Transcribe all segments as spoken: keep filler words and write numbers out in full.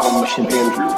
I'm Shin Andrew.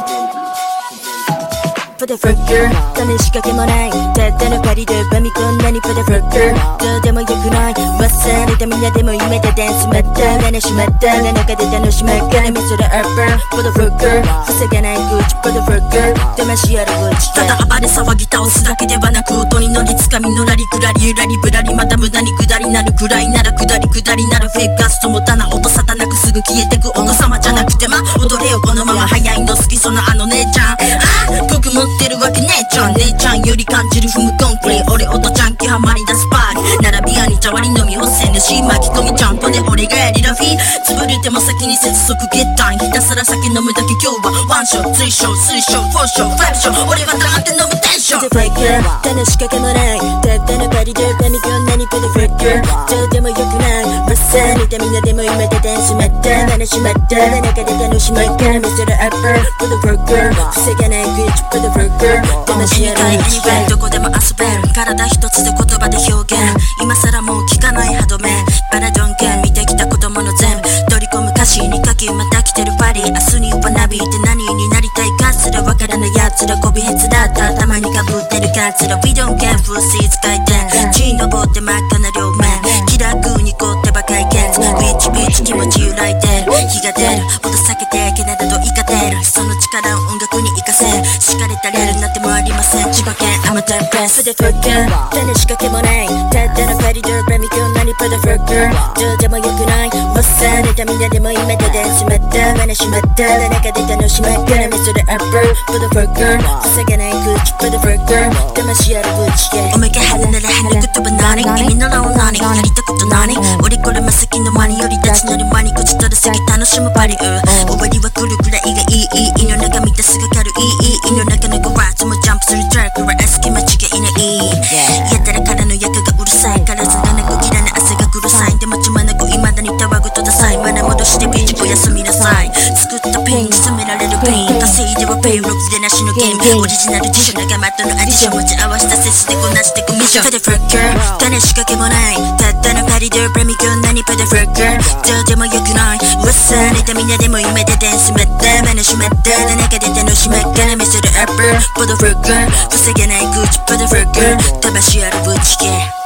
For the fucker 種仕掛けもないたったのパリでバミこんなに For the fucker どうでもよくない忘れたみんなでも夢でダンスまったがねしまったが中で楽しまっから見せるアッパー For the fucker 防がない口 For the fucker 魂ある口ただ暴れ騒ぎ倒すだけではなく音に乗りつかみのらりくらりゆらりぶらりまた無駄に下りなるくらいなら下り下りなるフェイクガストもたな音沙汰なくすぐ消えてくお子様じゃなくてま踊れよこのまま早いの好きそうなあの姉ちゃんあ僕持ってるわけねえちゃん姉ちゃんより感じる踏むコンクリ俺音ちゃん気はまり出すパーリ並び屋に茶割り飲み干せぬし巻き込みジャンプで俺がやりラフィー潰れても先に接続ゲッタインひたすら酒飲むだけ今日はワンショーツーショースリーショーフォーショーファイブショー俺は黙って飲むテンション For the fucker 種仕掛けもないたったのパリでバミこんなに For the fucker どうでもよくない忘れたみんなでも夢でダンスまったがねしまったが中で楽しまっから見せるアッパー For the fucker 防がない口 For the fucker 魂ある口 Anywhere どこでも遊べる体一つで言葉で表現今更もう聞かない歯止めバラドンケン見てきた子供の全部取り込む歌詞に書きまた来てるパリ明日にはナビって何になりたいかすらわからない奴らこびへつだった頭にかぶってるカツラ We don't care for seeds 回転地登って真っ赤な両面気楽にこってば解決ビーチビーチ気持ち揺らいでる日が出る音避けてけなだと怒ってるその力を音楽に活かせる敷かれたレールなんてもありません千葉県I'm a damn best For the fucker 種仕掛けもないたったのパリでバミこんなに For the fucker どうでもよくない忘れたみんなでも夢でダンスまったがねしまったが中で楽しまっから見せるアッパー For the fucker 防がない口 For the fucker 魂ある口おめがはるならはる言葉何意味のらを何やりたこと何俺これま先の間により立ち乗り間に口取る先楽しむパリ終わりは来るくらいがいい胃の中見たすが軽い胃の中のゴラーズもジャンプするトラックは隙間違いないやたらからの役がうるさいからずがなく切らない汗がうるさいでもちまなく未だにたわぐとダサいまだ戻してビーチおやすみなさい作ったペイン冷められるペイン稼いではペイロックでなしのゲームオリジナル辞書仲間とのアディション持ち合わせた接してこなしてくミッション For the fucker 種仕掛けもないたったのパリでバミこんなに For the fucker どうでもよくない忘れたみんなでも夢でダンスまったまなしまった中で楽しまっから見せるアッパー For the fucker 防げない口 For the fucker 魂あるぶちけ